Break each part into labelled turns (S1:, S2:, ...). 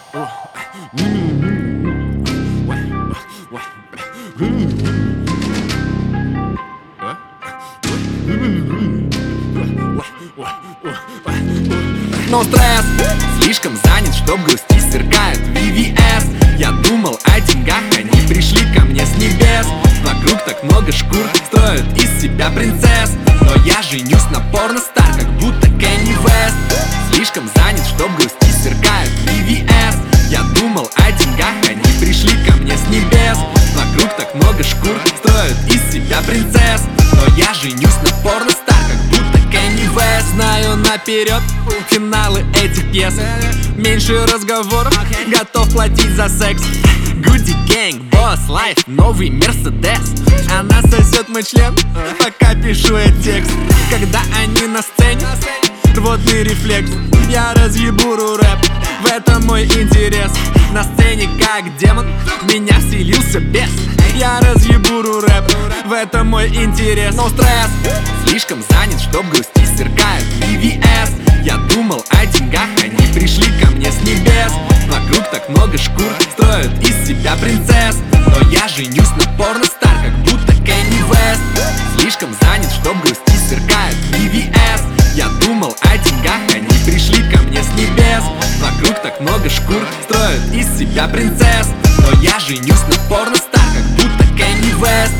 S1: Но стресс, слишком занят, чтоб грустить, сверкает VVS. Я думал о деньгах, они пришли ко мне с небес. Вокруг так много шкур, строят из себя принцесс. Но я женюсь на порностар, как будто Кенни Вест. Слишком занят, чтоб грустить, сверкает VVS. Я думал о деньгах, они пришли ко мне с небес. Вокруг так много шкур, строят из себя принцесс. Но я женюсь на порностар, как будто Кенни Вест. Знаю наперед финалы этих пьес. Меньше разговоров, готов платить за секс. Goody Gang, Boss Life, новый Мерседес. Она сосет мой член, пока пишу я текст. Когда они на сцене, рвотный рефлекс. Я разъебуру рэп, в этом мой интерес. На сцене как демон, в меня вселился бес. Я разъебуру рэп, в этом мой интерес. Но стресс, слишком занят, чтоб грустить, сверкает VVS. Я думал о деньгах, они пришли ко мне с небес. Вокруг так много шкур, строят из себя принцесс. Но я женюсь на порностар, как будто Кенни Вест. Слишком занят, чтоб грустить, сверкает VVS. Я думал о деньгах, они пришли ко мне с небес. Вокруг так много шкур, строят из себя принцесс. Но я женюсь на порностар, как будто Кенни Вест.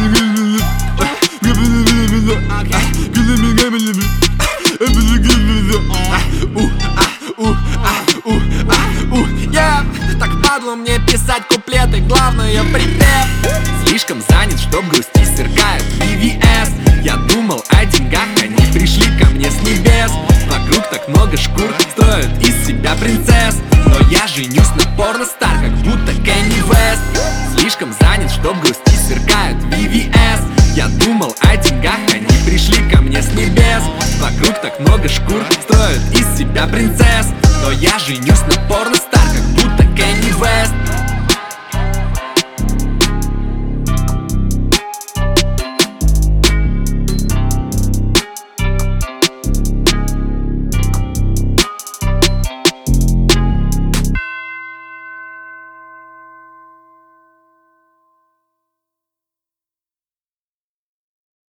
S1: Так падло мне писать куплеты, главное припев. Слишком занят, чтоб грустить, сверкает VVS. Я думал о деньгах, они пришли ко мне с небес. Вокруг так много шкур, строят из себя принцесс. Но я женюсь на порностар, как будто Кенни Вест. Слишком занят, чтоб грустить, сверкает VVS. Я думал о деньгах, они пришли ко мне с небес. Вокруг так много шкур,